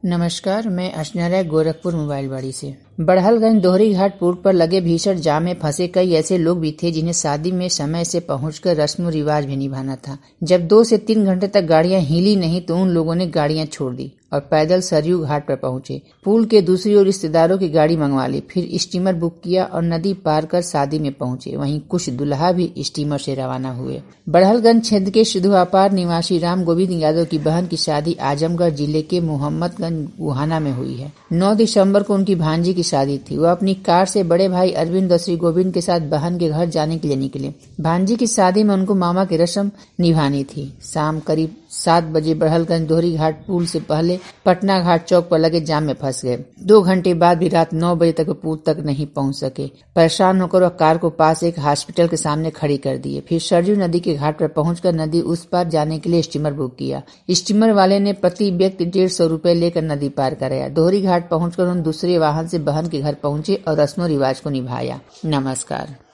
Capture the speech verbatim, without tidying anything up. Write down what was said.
नमस्कार, मैं अर्चना राय गोरखपुर मोबाइलवाड़ी से। बड़हलगंज दोहरी घाट पुल पर लगे भीषण जाम में फंसे कई ऐसे लोग भी थे जिन्हें शादी में समय से पहुंचकर रस्म रिवाज भी निभाना था। जब दो से तीन घंटे तक गाड़ियां हिली नहीं तो उन लोगों ने गाड़ियां छोड़ दी और पैदल सरयू घाट पर पहुंचे। पुल के दूसरी ओर रिश्तेदारों की गाड़ी मंगवा ली, फिर स्टीमर बुक किया और नदी पार कर शादी में पहुंचे। वहीं कुछ दुल्हा भी स्टीमर से रवाना हुए। बड़हलगंज क्षेत्र के सिधुआपार निवासी राम गोविंद यादव की बहन की शादी आजमगढ़ जिले के मोहम्मदगंज गुहाना में हुई है। नौ दिसंबर को उनकी भांजी की शादी थी। वह अपनी कार से बड़े भाई अरविंद और श्री गोविंद के साथ बहन के घर जाने के लिए निकले। भांजी की शादी में उनको मामा की रस्म निभानी थी। शाम करीब सात बजे बड़हलगंज दोहरी घाट पुल से पहले पटना घाट चौक पर लगे जाम में फंस गए। दो घंटे बाद भी रात नौ बजे तक पुल तक नहीं पहुंच सके। परेशान होकर वह कार को पास एक हॉस्पिटल के सामने खड़ी कर दिए। फिर सरयू नदी के घाट पर पहुंचकर नदी उस पार जाने के लिए स्टीमर बुक किया। स्टीमर वाले ने प्रति व्यक्ति डेढ़ सौ रूपये लेकर नदी पार कराया। दोहरी घाट पहुंचकर उन दूसरे वाहन से बहन के घर पहुंचे और रस्मों रिवाज को निभाया। नमस्कार।